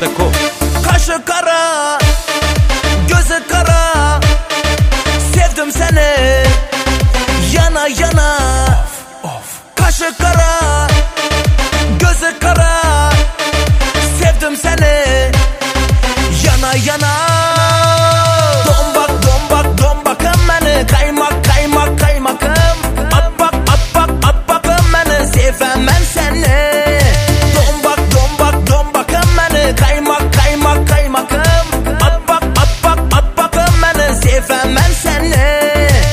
Deko. Kaşı kara, gözü kara, sevdim seni yana yana. Kaşı kara, gözü kara, sevdim seni yana yana. Dombak dombak dombakım beni, kaymak kaymak kaymakım. At bak at bak at bakım beni, sevem ben seni. Dombak dombak dombakım beni, kaymak kaymak kaymakım. At bak at bak at bakım beni, sevem ben seni.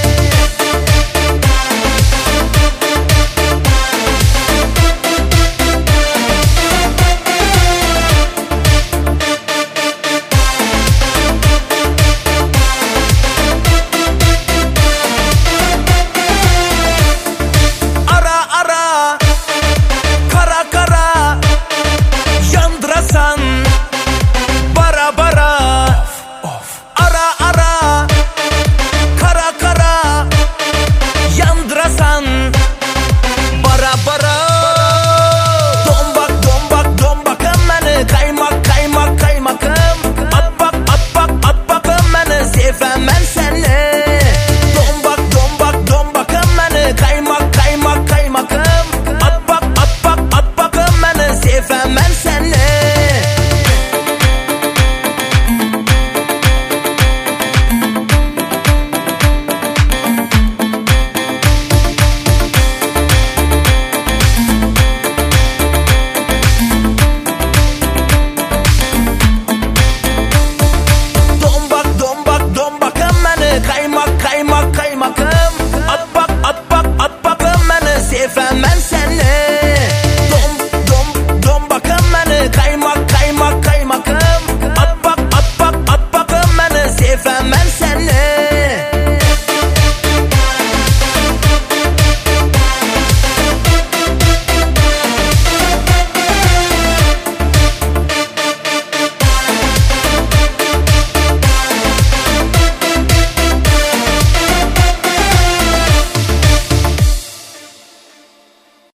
Bara bara, ara ara, kara kara, yandırasan bara bara. Dombak dombak dombakım beni, kaymak kaymak kaymakım. At bak at bak at bakım beni, sevem ben seni. Dombak dombak dombakım beni, kaymak kaymak kaymakım. At bak at bak at bakım beni, sevem ben seni. Kaymak kaymak kaymakım. At bak at bak at bakım beni, sevem